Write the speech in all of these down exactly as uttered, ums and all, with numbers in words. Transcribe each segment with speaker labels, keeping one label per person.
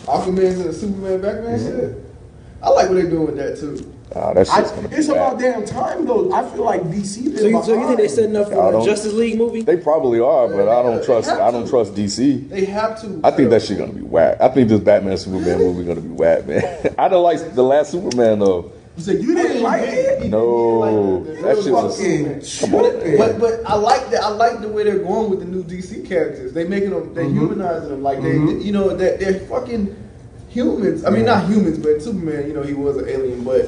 Speaker 1: Aquaman to the Superman Batman yeah. shit. I like what they doing with that too.
Speaker 2: Oh, that shit's I,
Speaker 3: it's about damn time though. I feel like D C.
Speaker 4: So you, so you think they setting up for a Justice League movie?
Speaker 2: They probably are, but I don't trust. I don't trust D C.
Speaker 1: They have to.
Speaker 2: I think that shit gonna be whack. I think this Batman Superman movie gonna be whack, man. I don't like the last Superman though.
Speaker 3: You said you didn't like it?
Speaker 2: No, that shit was. Come on, man.
Speaker 1: But but I like that. I like the way they're going with the new D C characters. They making them. They mm-hmm. humanizing them. Like mm-hmm. they, you know, that they're, they're fucking humans. I mean, not humans, but Superman. You know, he was an alien, but.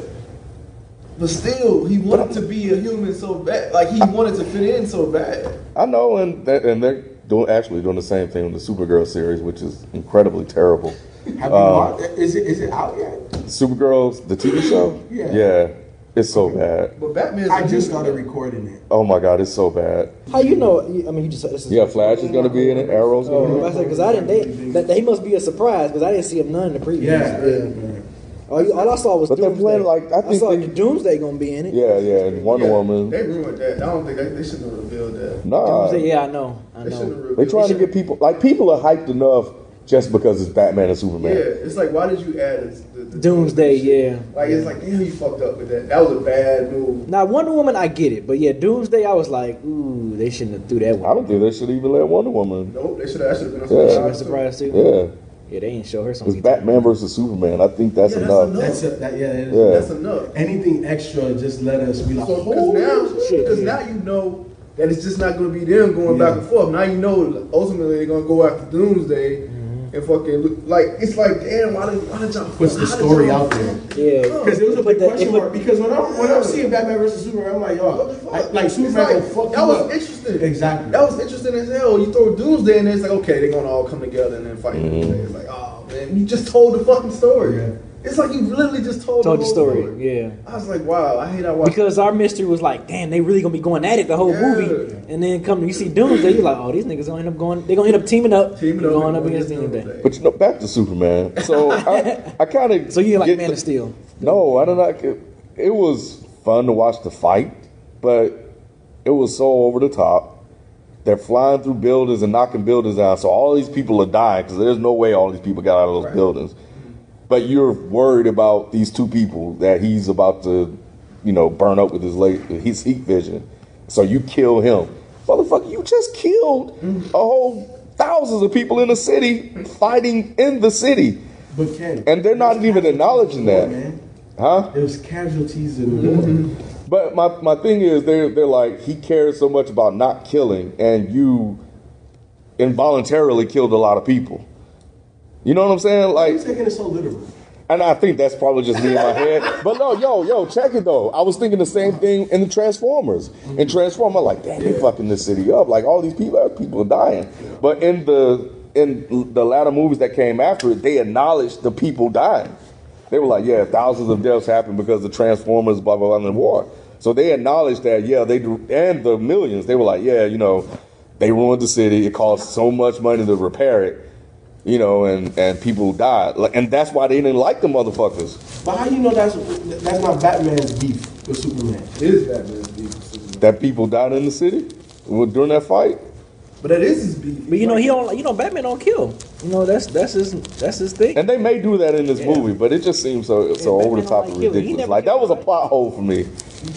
Speaker 1: But still, he wanted to be a human so bad. Like, he wanted to fit in so bad.
Speaker 2: I know, and that, and they're doing, actually doing the same thing with the Supergirl series, which is incredibly terrible.
Speaker 3: Have you um, watched? Is it is it out yet?
Speaker 2: Supergirl, the T V show?
Speaker 3: Yeah.
Speaker 2: Yeah. It's so bad.
Speaker 1: But Batman.
Speaker 3: I just started recording it.
Speaker 2: Oh my god, it's so bad.
Speaker 4: How you know? I mean, you just this is
Speaker 2: yeah. Flash is gonna be in it. Arrow's gonna
Speaker 4: oh, be in it. Because I didn't. They, that, they must be a surprise because I didn't see him none in the previews.
Speaker 3: Yeah. yeah. yeah.
Speaker 4: All, you, all I saw was
Speaker 2: but
Speaker 4: Doomsday.
Speaker 2: Playing, like, I, think
Speaker 4: I saw
Speaker 2: they,
Speaker 4: Doomsday gonna be in it.
Speaker 2: Yeah, yeah, and Wonder
Speaker 1: yeah,
Speaker 2: Woman.
Speaker 1: They ruined that. I don't think they, they shouldn't have revealed that.
Speaker 2: Nah.
Speaker 4: Doomsday, yeah, I know. I
Speaker 1: they
Speaker 4: know.
Speaker 2: They trying to get people like people are hyped enough just because it's Batman and Superman.
Speaker 1: Yeah, it's like why did you add the, the
Speaker 4: Doomsday? Yeah,
Speaker 1: like it's like damn, you fucked up with that. That was a bad move.
Speaker 4: Now Wonder Woman, I get it, but yeah, Doomsday, I was like, ooh, they shouldn't have threw that one.
Speaker 2: I don't think they should even let Wonder Woman.
Speaker 1: Nope, they should have. That should have been
Speaker 2: a
Speaker 1: surprise.
Speaker 2: Yeah.
Speaker 4: surprise too.
Speaker 2: Yeah.
Speaker 4: Yeah, they didn't show her something.
Speaker 2: It's Batman versus Superman. I think that's
Speaker 1: yeah,
Speaker 2: enough.
Speaker 1: That's enough.
Speaker 3: That's a, that, yeah, that is,
Speaker 2: yeah,
Speaker 1: that's enough.
Speaker 3: Anything extra, just let us be like,
Speaker 1: so, because now, because now you know that it's just not going to be them going yeah. back and forth. Now you know ultimately they're going to go after Doomsday mm-hmm. and fucking look, like it's like damn, why did why did y'all
Speaker 3: put the story out there?
Speaker 4: Yeah,
Speaker 3: because it was a big question mark. Because when I'm when I'm seeing Batman versus Superman, I'm like, yo, like, like Superman like, fuck
Speaker 1: that
Speaker 3: you
Speaker 1: was
Speaker 3: up.
Speaker 1: interesting.
Speaker 3: Exactly,
Speaker 1: that was interesting as hell. You throw Doomsday in there, it's like okay, they're going to all come together and then fight. Mm-hmm. It's like oh. Man, you just told the fucking story. Yeah. It's like you literally just told,
Speaker 4: told
Speaker 1: the,
Speaker 4: the story.
Speaker 1: story.
Speaker 4: Yeah.
Speaker 1: I was like, wow, I hate how I watch
Speaker 4: because our mystery was like, damn, they really gonna be going at it the whole yeah. movie, and then come you see Doomsday, you're like, oh, these niggas gonna end up going, they're gonna end up teaming up,
Speaker 1: teaming up
Speaker 4: going up against Doomsday.
Speaker 1: Doomsday.
Speaker 2: But you know, back to Superman. So I, I kind of
Speaker 4: so you like Man of Steel?
Speaker 2: No, I don't like it. It was fun to watch the fight, but it was so over the top. They're flying through buildings and knocking buildings down. So all these people are dying because there's no way all these people got out of those right. buildings. But you're worried about these two people that he's about to, you know, burn up with his late, his heat vision. So you kill him. Motherfucker, you just killed a whole thousands of people in the city fighting in the city.
Speaker 3: But Ken,
Speaker 2: and they're not even acknowledging that.
Speaker 3: Man.
Speaker 2: Huh?
Speaker 3: There's casualties in the war. Mm-hmm.
Speaker 2: But my, my thing is, they're, they're like, he cares so much about not killing, and you involuntarily killed a lot of people. You know what I'm saying? Like,
Speaker 3: you're taking it so literal.
Speaker 2: And I think that's probably just me in my head. But no, yo, yo, check it though. I was thinking the same thing in the Transformers. In Transformers, I'm like, damn, they fucking this city up. Like all these people, people are dying. But in the in the latter movies that came after it, they acknowledged the people dying. They were like, yeah, thousands of deaths happened because the Transformers, blah, blah, blah, in the war. So they acknowledged that, yeah, they do, and the millions, they were like, yeah, you know, they ruined the city. It cost so much money to repair it, you know, and, and people died. And that's why they didn't like the motherfuckers.
Speaker 3: But how do you know that's that's not Batman's beef with Superman?
Speaker 1: It is Batman's beef with Superman.
Speaker 2: That people died in the city during that fight?
Speaker 1: But that is his beef.
Speaker 4: But you know he don't. You know Batman don't kill. You know that's that's his that's his thing.
Speaker 2: And they may do that in this yeah. movie, but it just seems so so yeah, over the top and like ridiculous. Like that was a plot hole for me.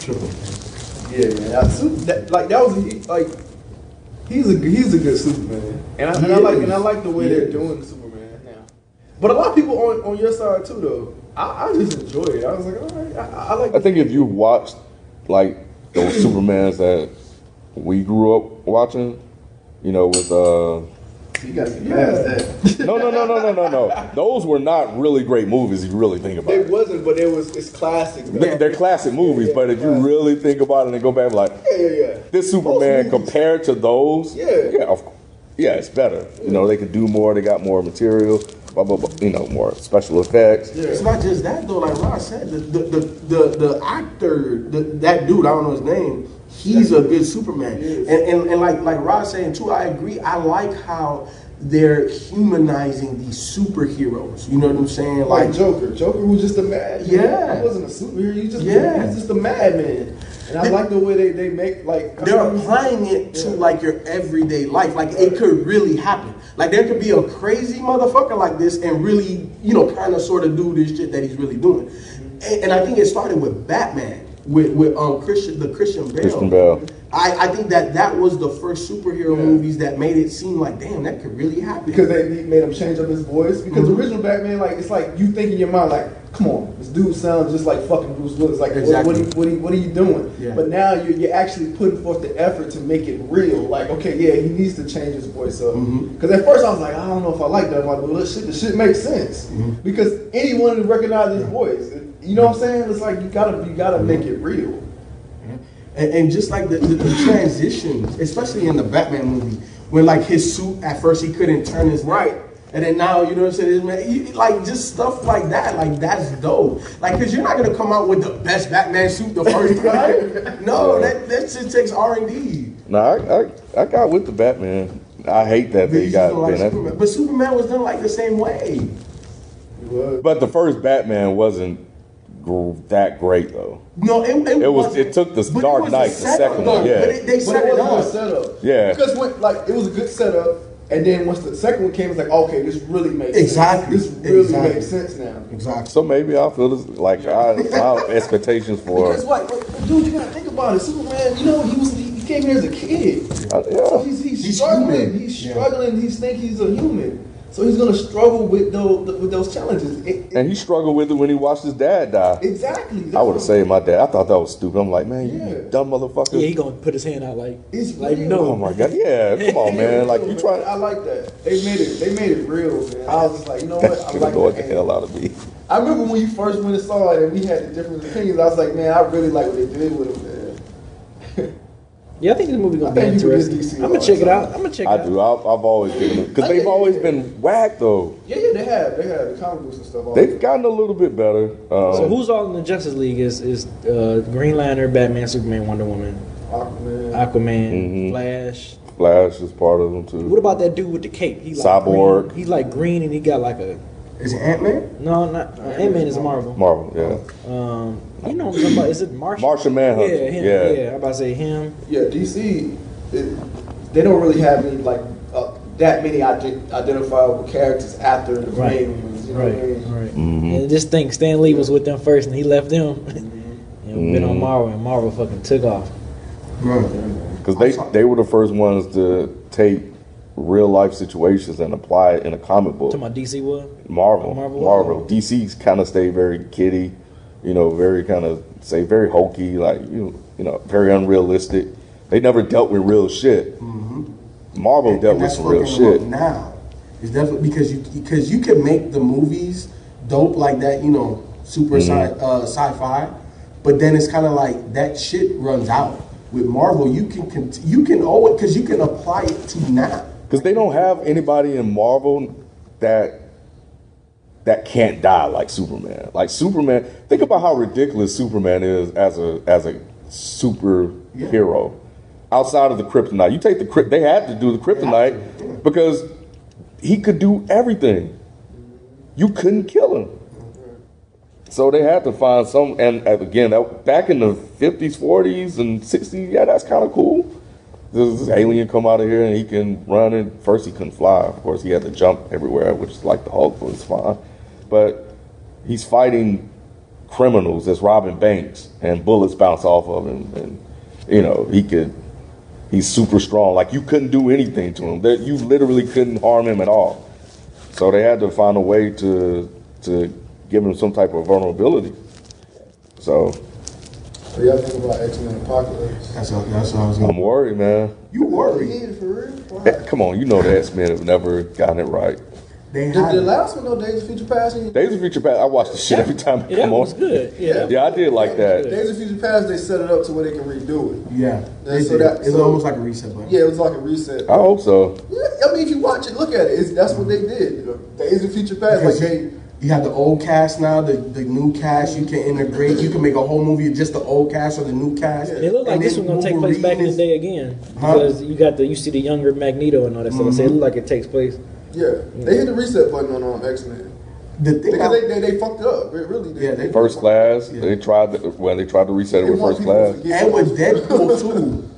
Speaker 1: Yeah, man. I, that, like that was like he's a he's a good Superman, and I, and I like and I like the way they're doing Superman now. But a lot of people on, on your side too, though. I, I just enjoy it. I was like, all right, I, I like.
Speaker 2: I think if you watched like those Supermans that we grew up watching. You know, with uh.
Speaker 1: You gotta get past that.
Speaker 2: no, no, no, no, no, no, no. Those were not really great movies. If you really think about
Speaker 1: it,
Speaker 2: it.
Speaker 1: It wasn't, but it was. It's classic.
Speaker 2: They, they're classic movies, yeah, yeah, but if classic. You really think about it and go back, like,
Speaker 1: yeah, yeah, yeah.
Speaker 2: This Superman compared to those,
Speaker 1: yeah,
Speaker 2: yeah, of course, yeah, it's better. Yeah. You know, they could do more. They got more material. Blah, blah, blah, you know, more special effects.
Speaker 3: Yeah. It's not just that though. Like Ross said, the the the the, the actor, the, that dude, I don't know his name. He's a good Superman, and, and and like like Rod saying too, I agree. I like how they're humanizing these superheroes. You know what I'm saying?
Speaker 1: Like, like Joker. Joker was just a mad.
Speaker 3: Yeah,
Speaker 1: he wasn't a superhero. He just
Speaker 3: yeah,
Speaker 1: he's just a madman. And I they, like the way they, they make like
Speaker 3: they're applying it to like your everyday life. Like it could really happen. Like there could be a crazy motherfucker like this and really, you know, kind of sort of do this shit that he's really doing. And, and I think it started with Batman, with with um Christian the Christian Bale.
Speaker 2: Christian Bale.
Speaker 3: I, I think that that was the first superhero yeah. movies that made it seem like, damn, that could really happen.
Speaker 1: Because they made him change up his voice. Because mm-hmm. the original Batman, like, it's like you think in your mind, like, come on, this dude sounds just like fucking Bruce Willis. Like, exactly. what, what, are you, what, are you, what are you doing? Yeah. But now you're, you're actually putting forth the effort to make it real. Like, okay, yeah, he needs to change his voice up. Because mm-hmm. at first I was like, I don't know if I like that. I'm like, well, this shit, this shit makes sense. Mm-hmm. Because anyone would recognize his voice. You know what I'm saying? It's like you gotta, you gotta mm-hmm. make it real.
Speaker 3: And, and just like the, the, the transitions, especially in the Batman movie, when like his suit, at first he couldn't turn his right. And then now, you know what I'm saying? Man, you, like just stuff like that, like that's dope. Like, cause you're not gonna come out with the best Batman suit the first time. No, that that shit takes R and D.
Speaker 2: No, I, I I got with the Batman. I hate that they got
Speaker 3: like Superman. But Superman was done like the same way.
Speaker 2: But the first Batman wasn't that great though.
Speaker 3: No, it, it,
Speaker 2: it was. It took the Dark Knight, the second one. Yeah,
Speaker 3: but it, they set it, it up.
Speaker 1: Setup.
Speaker 2: Yeah,
Speaker 1: because when, like it was a good setup, and then once the second one came, it's like okay, this really makes
Speaker 3: exactly.
Speaker 1: sense. This really
Speaker 3: exactly.
Speaker 1: makes sense now.
Speaker 3: Exactly.
Speaker 2: So maybe I feel this, like I, my expectations for.
Speaker 1: Because like, dude, you gotta think about it. Superman, you know, he was he came here as a kid.
Speaker 2: Uh, yeah.
Speaker 1: So he's he's,
Speaker 3: he's
Speaker 1: struggling.
Speaker 3: Human.
Speaker 1: He's
Speaker 3: yeah.
Speaker 1: struggling. He's think he's a human. So he's gonna struggle with those with those challenges. It, it,
Speaker 2: and he struggled with it when he watched his dad die.
Speaker 1: Exactly.
Speaker 2: I would have saved my dad. I thought that was stupid. I'm like, man,
Speaker 1: yeah.
Speaker 2: you dumb motherfucker.
Speaker 4: Yeah, he gonna put his hand out like,
Speaker 1: it's
Speaker 4: like
Speaker 1: real.
Speaker 4: no.
Speaker 2: Oh my god, yeah, come on, man. Like you trying.
Speaker 1: I like that. They made it. They made it real, man. I was just like, you know what? I like
Speaker 2: annoyed
Speaker 1: the
Speaker 2: hell out of me.
Speaker 1: I remember when you first went and saw it, and we had the different opinions. I was like, man, I really like what they did with him, man.
Speaker 4: Yeah, I think this movie gonna be interesting. I'm gonna check it out. I'm gonna check it out.
Speaker 2: I do. I've, I've always been because they've always been whack though.
Speaker 1: Yeah, yeah, they have. They have the comic books and stuff.
Speaker 2: They've gotten a little bit better. Um,
Speaker 4: so who's all in the Justice League? Is is uh, Green Lantern, Batman, Superman, Wonder Woman,
Speaker 1: Aquaman,
Speaker 4: Aquaman,
Speaker 2: mm-hmm.
Speaker 4: Flash.
Speaker 2: Flash is part of them too.
Speaker 4: What about that dude with the cape? He's
Speaker 2: like Cyborg.
Speaker 4: Green. He's like green and he got like a.
Speaker 3: Is it Ant-Man?
Speaker 4: No, not uh, Ant-Man is Marvel.
Speaker 2: Marvel, yeah.
Speaker 4: Um, you know what I'm talking about? Is it Martian?
Speaker 2: Martian Manhunter.
Speaker 4: Yeah, him,
Speaker 2: yeah.
Speaker 4: yeah. I'm about to say him.
Speaker 1: Yeah, D C. It, they don't really have any like uh, that many ident- identifiable characters after the
Speaker 4: right.
Speaker 1: main ones. You know
Speaker 4: right,
Speaker 1: what I mean?
Speaker 4: right.
Speaker 2: Mm-hmm.
Speaker 4: And just think, Stan Lee was with them first, and he left them. Mm-hmm. and mm-hmm. been on Marvel, and Marvel fucking took off.
Speaker 2: Because they they were the first ones to take real life situations and apply it in a comic book.
Speaker 4: To my D C was
Speaker 2: Marvel,
Speaker 4: Marvel.
Speaker 2: Marvel. D C's kind of stayed very kiddie, you know, very kind of say very hokey, like you you know, very unrealistic. They never dealt with real shit. Mm-hmm. Marvel and, dealt and with some real shit.
Speaker 3: Now, it's definitely because you because you can make the movies dope like that, you know, super mm-hmm. sci uh, sci-fi, but then it's kind of like that shit runs out. With Marvel, you can cont- you can always because you can apply it to now.
Speaker 2: Because they don't have anybody in Marvel that that can't die like Superman. Like Superman, think about how ridiculous Superman is as a as a superhero. Yeah. Outside of the kryptonite, you take the kryptonite. They had to do the kryptonite because he could do everything. You couldn't kill him, so they had to find some. And again, that, back in the fifties, forties, and sixties, yeah, that's kind of cool. This, this alien come out of here and he can run. And first, he couldn't fly. Of course, he had to jump everywhere, which is like the Hulk, but it's fine. But he's fighting criminals as robbing banks, and bullets bounce off of him, and you know he could. He's super strong. Like, you couldn't do anything to him. That you literally couldn't harm him at all. So they had to find a way to to give him some type of vulnerability. So.
Speaker 1: What y'all think about X-Men Apocalypse?
Speaker 3: That's what, that's what I was going to
Speaker 2: I'm worried, man.
Speaker 3: You worried?
Speaker 1: Yeah, for real? Why?
Speaker 2: Come on, you know the X-Men have never gotten it right.
Speaker 1: They the, the last one, though, Days of Future Past.
Speaker 2: Days of Future Past, I watch the shit every time it
Speaker 4: yeah,
Speaker 2: come
Speaker 4: that
Speaker 2: on.
Speaker 4: was good. Yeah,
Speaker 2: yeah, I did like that.
Speaker 1: Days of Future Past, they set it up to where they can redo it.
Speaker 3: Yeah,
Speaker 1: they so that,
Speaker 3: it was
Speaker 1: so,
Speaker 3: almost like a reset button.
Speaker 1: Yeah, it was like a reset.
Speaker 2: I hope so.
Speaker 1: Yeah, I mean, if you watch it, look at it. It's, that's what they did. Days of Future Past, like they.
Speaker 3: You have the old cast now, the, the new cast. You can integrate. You can make a whole movie of just the old cast or the new cast.
Speaker 4: And it looked like and this was gonna take place back in the day again
Speaker 3: huh?
Speaker 4: because you got the you see the younger Magneto and all that mm-hmm. stuff. So it looked like it takes place.
Speaker 1: Yeah, mm-hmm. they hit the reset button on um, X-Men. The thing because I, they, they they fucked it up. It really did.
Speaker 3: Yeah, they
Speaker 2: first class. Yeah. They tried to, well, they tried to reset it, it with first class.
Speaker 3: And with Deadpool too.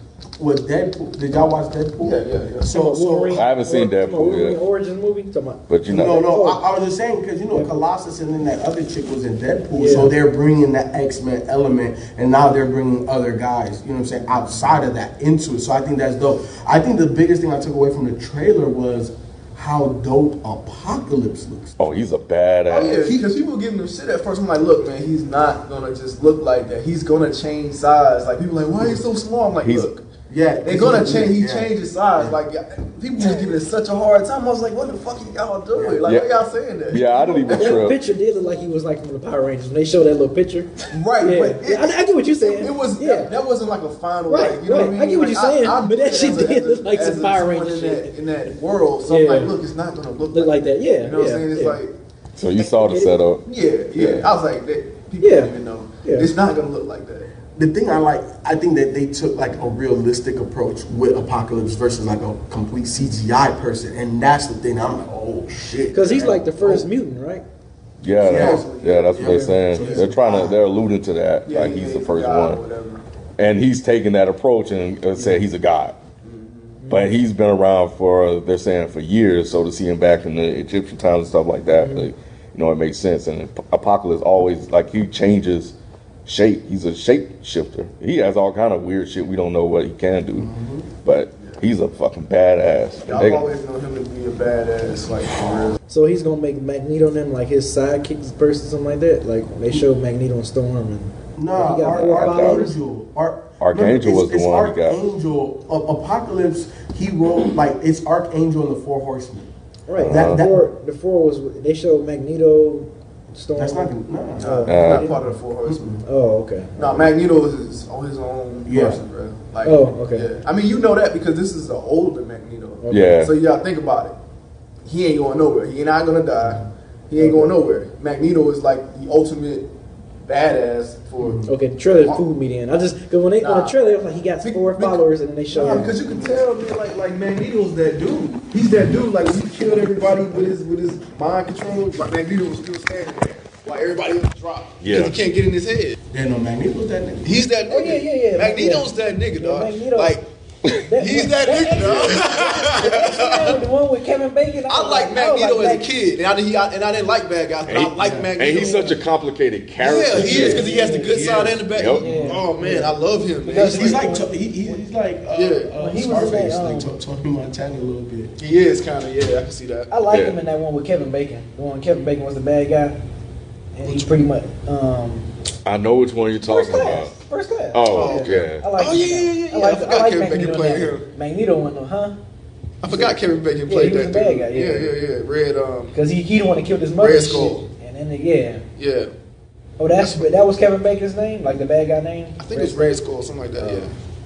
Speaker 3: What Deadpool? Did y'all watch Deadpool?
Speaker 1: Yeah, yeah, yeah.
Speaker 3: So, so
Speaker 4: Wolverine,
Speaker 2: I haven't seen
Speaker 4: or-
Speaker 2: Deadpool
Speaker 4: Wolverine
Speaker 2: yet.
Speaker 4: Origins movie. Talking about-
Speaker 2: But you know,
Speaker 3: no, no.
Speaker 4: Oh.
Speaker 3: I, I was just saying because you know Colossus and then that other chick was in Deadpool,
Speaker 4: Yeah.
Speaker 3: so they're bringing that X-Men element, and now they're bringing other guys. You know what I'm saying? Outside of that into it. So I think that's dope. I think the biggest thing I took away from the trailer was how dope Apocalypse looks.
Speaker 2: oh, he's a badass.
Speaker 1: Oh yeah, because people giving him shit at first. I'm like, look, man, he's not gonna just look like that. He's gonna change size. Like people are like, why is he so small? I'm like,
Speaker 2: He's-
Speaker 1: look,
Speaker 3: Yeah,
Speaker 1: they're gonna change. He
Speaker 3: yeah.
Speaker 1: changed his size. Like yeah, people just giving it such a hard time. I was like, what the fuck are y'all doing? Like,
Speaker 2: Yeah.
Speaker 1: why y'all saying that?
Speaker 2: Yeah, I didn't even
Speaker 4: That
Speaker 2: trip.
Speaker 4: picture did look like he was like from the Power Rangers. When they showed that little picture.
Speaker 1: Right,
Speaker 4: Yeah.
Speaker 1: but it,
Speaker 4: Yeah, I- I get what you're saying.
Speaker 1: It, it was
Speaker 4: Yeah.
Speaker 1: that, that wasn't like a final.
Speaker 4: Right,
Speaker 1: like, you know
Speaker 4: right.
Speaker 1: what I mean?
Speaker 4: I get what
Speaker 1: Like,
Speaker 4: you're saying, but
Speaker 1: do
Speaker 4: that
Speaker 1: it
Speaker 4: shit
Speaker 1: as a-
Speaker 4: did
Speaker 1: as a-
Speaker 4: look like
Speaker 1: as
Speaker 4: some
Speaker 1: a-
Speaker 4: Power
Speaker 1: someone
Speaker 4: Ranger
Speaker 1: in
Speaker 4: shit.
Speaker 1: that, in that world. So I'm
Speaker 4: Yeah.
Speaker 1: like, look, it's not gonna look,
Speaker 4: Look like that, yeah,
Speaker 1: You know what
Speaker 4: yeah,
Speaker 1: I'm saying? It's
Speaker 4: yeah.
Speaker 1: like,
Speaker 2: So you saw the setup.
Speaker 1: yeah, yeah. I was like, that, people
Speaker 4: Yeah.
Speaker 1: don't even know.
Speaker 4: Yeah.
Speaker 1: It's not gonna look like that.
Speaker 3: The thing I like, I think that they took like a realistic approach with Apocalypse versus like a complete C G I person, and that's the thing. I'm like, oh shit.
Speaker 4: Because he's like the first mutant, right?
Speaker 2: Yeah, that's,
Speaker 1: Yeah.
Speaker 2: yeah, that's what they're saying.
Speaker 3: So he's
Speaker 2: They're trying to,
Speaker 3: God.
Speaker 2: they're alluding to that,
Speaker 1: Yeah,
Speaker 2: like
Speaker 1: yeah,
Speaker 2: he's the
Speaker 1: he's
Speaker 2: first
Speaker 1: God or
Speaker 2: one,
Speaker 1: whatever.
Speaker 2: and he's taking that approach and uh, said he's a god. But he's been around for, they're saying, for years. So to see him back in the Egyptian times and stuff like that, like, you know, it makes sense. And Apocalypse always, like, he changes shape. He's a shape shifter. He has all kind of weird shit. We don't know what he can do, but he's a fucking badass.
Speaker 1: Yeah,
Speaker 2: They-
Speaker 1: I've always known him to be a badass, like for real.
Speaker 4: So he's gonna make Magneto and them like his sidekick person, something like that. Like they showed Magneto and Storm and
Speaker 3: Nah,
Speaker 4: he got
Speaker 3: Ar-
Speaker 4: four followers.
Speaker 3: Archangel. Ar-
Speaker 2: Archangel
Speaker 3: no,
Speaker 2: was the
Speaker 3: it's,
Speaker 2: one
Speaker 3: it's
Speaker 2: he got.
Speaker 3: Archangel. A- Apocalypse. He wrote like it's Archangel and the Four Horsemen.
Speaker 4: Right.
Speaker 3: That-
Speaker 4: the,
Speaker 3: that-
Speaker 4: four, the four was they showed Magneto, Storm.
Speaker 3: That's not gonna. Nah.
Speaker 4: Oh,
Speaker 2: Uh,
Speaker 1: not part of the Four Horsemen.
Speaker 4: oh, okay.
Speaker 1: No, Magneto is on his own
Speaker 3: Yeah.
Speaker 1: person, bro. Like,
Speaker 4: Oh, okay.
Speaker 1: Yeah. I mean, you know that because this is an older Magneto.
Speaker 2: Yeah.
Speaker 1: So you gotta think about it. He ain't going nowhere. He not gonna die. He ain't going nowhere. Magneto is like the ultimate badass for.
Speaker 4: Okay, the trailer fooled me then. I just because when they on
Speaker 1: Nah.
Speaker 4: the trailer, it was like he got
Speaker 1: Be-
Speaker 4: four
Speaker 1: be-
Speaker 4: followers, and then they showed
Speaker 1: Nah,
Speaker 4: him.
Speaker 1: because you can tell, man, like like Magneto's that dude. He's that dude. Like he killed everybody with his with his mind control. But Magneto was still standing there. Like everybody else dropped.
Speaker 2: Yeah.
Speaker 1: Because he can't get in his head.
Speaker 3: Yeah, no, Magneto's that nigga.
Speaker 1: He's that nigga.
Speaker 4: Oh, yeah, yeah, yeah.
Speaker 1: Magneto's
Speaker 4: Yeah.
Speaker 1: that nigga,
Speaker 4: Yeah,
Speaker 1: dog.
Speaker 4: Magneto.
Speaker 1: Like
Speaker 4: That-
Speaker 1: he's that nigga, dog.
Speaker 4: X-Men, the one with Kevin Bacon.
Speaker 1: I
Speaker 4: was
Speaker 1: like
Speaker 4: oh,
Speaker 1: Magneto
Speaker 4: like
Speaker 1: as a
Speaker 4: Mag-
Speaker 1: kid, and I, he, I, and I didn't like bad guys, but I like Magneto.
Speaker 2: and he's such a complicated character.
Speaker 1: yeah, he is because he has the good side and the bad.
Speaker 2: Yep.
Speaker 4: Yeah.
Speaker 1: Oh man, I love him. Man.
Speaker 4: Because
Speaker 3: He's like to- he, he, he's like uh,
Speaker 1: Yeah.
Speaker 3: uh,
Speaker 4: When he was in
Speaker 3: Scarface,
Speaker 4: that,
Speaker 3: like
Speaker 4: um,
Speaker 3: to- Tony Montana a little bit.
Speaker 1: he is kind of yeah. I can see that.
Speaker 4: I like
Speaker 2: Yeah.
Speaker 4: him in that one with Kevin Bacon. The one Kevin Bacon was the bad guy, and he's pretty much um,
Speaker 2: I know which one you're
Speaker 4: first
Speaker 2: talking
Speaker 4: class.
Speaker 2: about.
Speaker 4: First class.
Speaker 2: Oh, okay.
Speaker 4: I like
Speaker 1: Oh,
Speaker 4: him
Speaker 1: yeah,
Speaker 4: in that.
Speaker 1: yeah, yeah, yeah.
Speaker 4: I like,
Speaker 1: I forgot
Speaker 4: I like
Speaker 1: Kevin Bacon
Speaker 4: Magneto
Speaker 1: played
Speaker 4: in that.
Speaker 1: him.
Speaker 4: Magneto in the huh?
Speaker 1: I forgot Kevin Bacon
Speaker 4: Yeah,
Speaker 1: played
Speaker 4: he was
Speaker 1: that
Speaker 4: the bad
Speaker 1: dude.
Speaker 4: guy, yeah.
Speaker 1: yeah, yeah, yeah. Red, um,
Speaker 4: Because he he the one that killed his mother.
Speaker 1: Red
Speaker 4: and
Speaker 1: Skull.
Speaker 4: shit. And then the, yeah.
Speaker 1: yeah.
Speaker 4: Oh, that's that was Kevin Bacon's name, like the bad guy name.
Speaker 1: I think it was Red Skull, something like that.
Speaker 4: Oh.
Speaker 1: Yeah.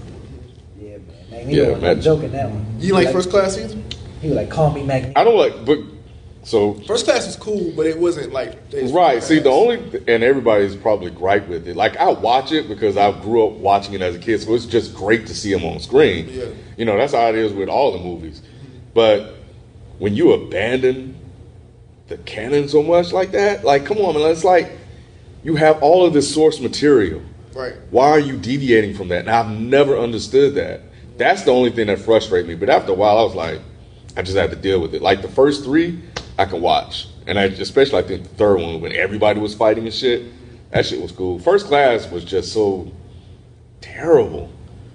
Speaker 4: Yeah, man. Magneto
Speaker 2: Yeah,
Speaker 4: was
Speaker 2: Mag-
Speaker 4: like joking that one.
Speaker 1: You like First Class either?
Speaker 4: He was like, call me Magneto.
Speaker 2: I don't like, but so
Speaker 1: First Class was cool, but it wasn't like Days of
Speaker 2: right.
Speaker 1: Future
Speaker 2: See, the
Speaker 1: Past.
Speaker 2: only and everybody's probably gripe with it. Like I watch it because I grew up watching it as a kid, so it's just great to see him on screen.
Speaker 1: Yeah.
Speaker 2: You know, that's how it is with all the movies. But when you abandon the canon so much like that, like come on, man, it's like you have all of this source material.
Speaker 1: Right.
Speaker 2: Why are you deviating from that? And I've never understood that. That's the only thing that frustrated me. But after a while, I was like, I just had to deal with it. Like the first three, I can watch, and I especially like the third one when everybody was fighting and shit. That shit was cool. First Class was just so terrible.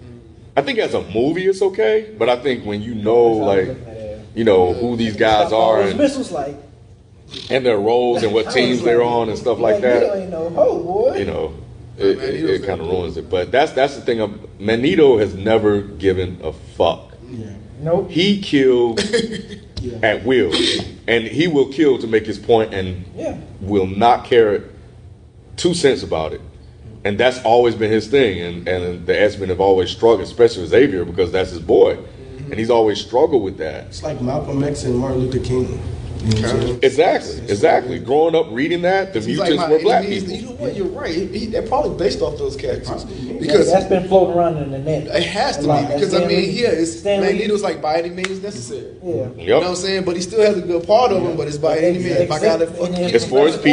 Speaker 2: I think as a movie it's okay, but I think when you know
Speaker 4: That's how I was
Speaker 2: like
Speaker 4: looking at it.
Speaker 2: you know who these guys
Speaker 4: Stop all
Speaker 2: are
Speaker 4: those
Speaker 2: and,
Speaker 4: missiles like
Speaker 2: and their roles and what teams they're on and stuff like
Speaker 4: Magneto
Speaker 2: that,
Speaker 4: ain't no hoe, boy.
Speaker 2: you know, it,
Speaker 1: Yeah,
Speaker 2: it,
Speaker 1: Magneto's
Speaker 2: it kind of
Speaker 1: that
Speaker 2: ruins it. But that's that's the thing. Of, Magneto has never given a fuck.
Speaker 3: Yeah.
Speaker 4: Nope.
Speaker 2: He killed
Speaker 3: Yeah.
Speaker 2: at will, and he will kill to make his point, and
Speaker 4: Yeah.
Speaker 2: will not care two cents about it. And that's always been his thing. And and the X-Men have always struggled, especially Xavier, because that's his boy, and he's always struggled with that.
Speaker 3: It's like Malcolm X and Martin Luther King. You know what I'm saying?
Speaker 2: Exactly, exactly. Growing up reading that, the
Speaker 1: He's like
Speaker 2: mutants
Speaker 1: my
Speaker 2: were black
Speaker 1: enemies.
Speaker 2: people.
Speaker 1: You know what? You're right. He, he, they're probably based off those characters
Speaker 4: Yeah,
Speaker 1: because
Speaker 4: that's been floating around in the net.
Speaker 1: it has to
Speaker 4: A lot.
Speaker 1: be because
Speaker 4: That's
Speaker 1: I mean,
Speaker 4: Stan
Speaker 1: yeah,
Speaker 4: Lee.
Speaker 1: it's
Speaker 4: Stan Lee.
Speaker 1: Magneto's like by any means necessary.
Speaker 4: Yeah.
Speaker 1: You know what I'm saying? But he still has a good part of him, but it's by any means. If I gotta
Speaker 4: Except-
Speaker 1: fucking
Speaker 4: and
Speaker 2: It's for his people.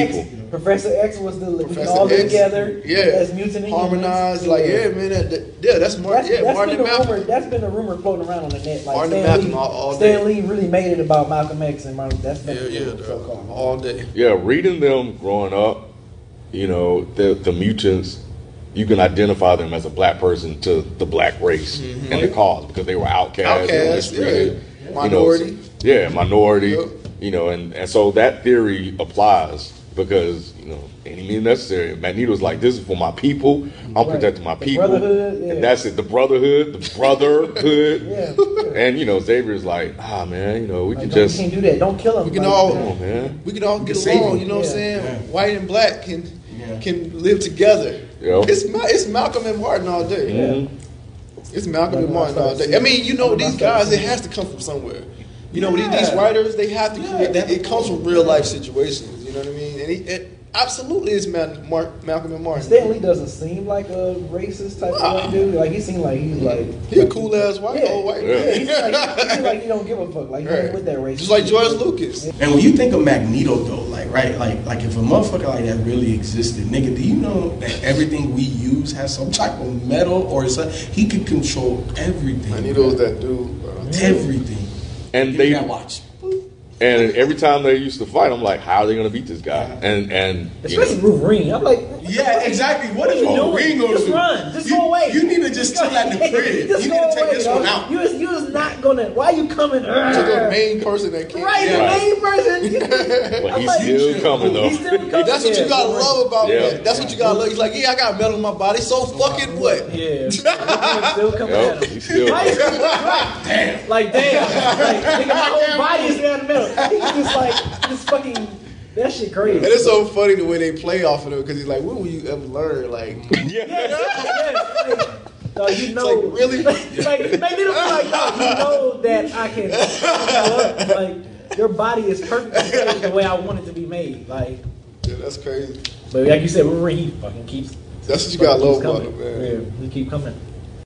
Speaker 4: Professor X was the we can
Speaker 1: Professor
Speaker 4: all live
Speaker 1: X,
Speaker 4: together.
Speaker 1: yeah,
Speaker 4: as mutant and
Speaker 1: harmonized.
Speaker 4: humans.
Speaker 1: Like yeah, man, that, that, yeah, that's Martin.
Speaker 4: That's,
Speaker 1: Yeah,
Speaker 4: that's
Speaker 1: Martin
Speaker 4: been
Speaker 1: and
Speaker 4: the
Speaker 1: Malcolm.
Speaker 4: rumor. That's been a rumor floating around on the net. Like
Speaker 1: Martin and
Speaker 4: Stan
Speaker 1: Malcolm
Speaker 4: Lee,
Speaker 1: all- all
Speaker 4: Stan
Speaker 1: day.
Speaker 4: Lee really made it about Malcolm X and Martin. That's been
Speaker 1: Yeah,
Speaker 4: the
Speaker 1: yeah,
Speaker 4: rumor so
Speaker 1: dog.
Speaker 4: far.
Speaker 1: all day.
Speaker 2: Yeah, reading them growing up, you know, the the mutants, you can identify them as a black person to the black race and the cause because they were outcasts, they were
Speaker 1: Outcasts,
Speaker 2: mistreated,
Speaker 1: yeah.
Speaker 2: you know,
Speaker 1: Minority.
Speaker 2: so- yeah, minority.
Speaker 1: Yep.
Speaker 2: You know, and, and so that theory applies because you know any means necessary. Magneto's like, this is for my people. I'm
Speaker 4: Right.
Speaker 2: protecting my
Speaker 4: The
Speaker 2: people.
Speaker 4: brotherhood, yeah.
Speaker 2: And that's it. The brotherhood, the brotherhood.
Speaker 4: Yeah, yeah.
Speaker 2: And you know, Xavier's like, ah man, you know, we
Speaker 4: Like,
Speaker 2: can
Speaker 4: don't-
Speaker 2: just,
Speaker 4: you can't do that. Don't kill him.
Speaker 1: We can
Speaker 4: Like,
Speaker 1: all-
Speaker 2: come on, man.
Speaker 1: We can all get
Speaker 3: save
Speaker 1: along.
Speaker 3: them.
Speaker 1: You know what I'm
Speaker 4: Yeah.
Speaker 1: saying?
Speaker 3: Yeah.
Speaker 1: White and black can
Speaker 3: Yeah.
Speaker 1: can live together.
Speaker 2: Yeah.
Speaker 1: It's Ma- it's Malcolm and Martin all day.
Speaker 2: Mhm.
Speaker 1: It's Malcolm and
Speaker 4: Like,
Speaker 1: Martin
Speaker 4: I
Speaker 1: all
Speaker 4: started
Speaker 1: day. I mean, you know,
Speaker 4: seeing-
Speaker 1: these guys, it has to come from somewhere. You know, these, these
Speaker 3: Yeah.
Speaker 1: writers, they have to
Speaker 3: Yeah,
Speaker 1: create.
Speaker 3: they have
Speaker 1: It
Speaker 3: to
Speaker 1: comes
Speaker 3: come
Speaker 1: from
Speaker 3: from-
Speaker 1: real life situations. You know what I mean? And he, it absolutely is Ma- Mar- Malcolm and Martin.
Speaker 4: Stan Lee doesn't seem like a racist type
Speaker 1: Nah.
Speaker 4: of white dude. Like he seemed like he's like
Speaker 1: He a cool ass white
Speaker 4: yeah,
Speaker 1: old white
Speaker 2: Yeah.
Speaker 4: yeah.
Speaker 1: man.
Speaker 4: He's like, he seems like he don't give a fuck. Like he
Speaker 1: Right.
Speaker 4: ain't with that race.
Speaker 1: Just like George Lucas.
Speaker 3: And when you think of Magneto, though, like right, like like if a motherfucker like that really existed, nigga, do you know that everything we use has some type of metal or something? He could control everything.
Speaker 1: Magneto's that dude, bro.
Speaker 3: everything.
Speaker 2: And
Speaker 3: Give
Speaker 2: they
Speaker 3: me that watch.
Speaker 2: and every time they used to fight, I'm like, how are they gonna beat this guy? And and you
Speaker 4: Especially
Speaker 2: know,
Speaker 4: Wolverine. I'm like,
Speaker 3: Yeah, exactly. What is
Speaker 4: you doing?
Speaker 3: Wolverine gonna
Speaker 4: Just
Speaker 3: do?
Speaker 4: run. Just
Speaker 3: you,
Speaker 4: go away.
Speaker 3: You need to just chill at the crib.
Speaker 4: Just
Speaker 3: You
Speaker 4: go
Speaker 3: need to take
Speaker 4: away,
Speaker 3: this
Speaker 4: dog.
Speaker 3: one out.
Speaker 4: You was, you was not gonna. Why you coming?
Speaker 1: To the main person that can't.
Speaker 4: Right,
Speaker 2: Yeah.
Speaker 4: the main person.
Speaker 2: but
Speaker 4: I'm
Speaker 2: he's
Speaker 4: like,
Speaker 2: still coming though.
Speaker 4: He's still coming.
Speaker 1: That's what you
Speaker 4: Yeah,
Speaker 1: gotta
Speaker 4: Wolverine.
Speaker 1: love about
Speaker 2: Yeah.
Speaker 1: that. That's what you gotta love. He's like, yeah, I got metal in my body, so fucking what?
Speaker 4: Yeah, Wolverine's still coming
Speaker 2: Yep,
Speaker 4: at him.
Speaker 2: he's still
Speaker 4: Right? Right. Damn. Like damn. Like nigga, my whole body is down the middle. He's just like this fucking. That shit crazy.
Speaker 1: And it's so funny the way they play off of him because he's like, when will you ever learn? Like,
Speaker 2: yeah.
Speaker 4: Yes, like, dog, you know,
Speaker 1: like, really?
Speaker 4: like, like, they don't be like, dog, you know that I can, you know, like, your body is perfectly made the way I want it to be made, like.
Speaker 1: yeah, that's crazy.
Speaker 4: But like you said, Wolverine, he fucking keeps.
Speaker 1: That's what you gotta
Speaker 4: fucking
Speaker 1: love
Speaker 4: keeps
Speaker 1: about
Speaker 4: coming.
Speaker 1: him, man.
Speaker 4: Yeah, he keep coming.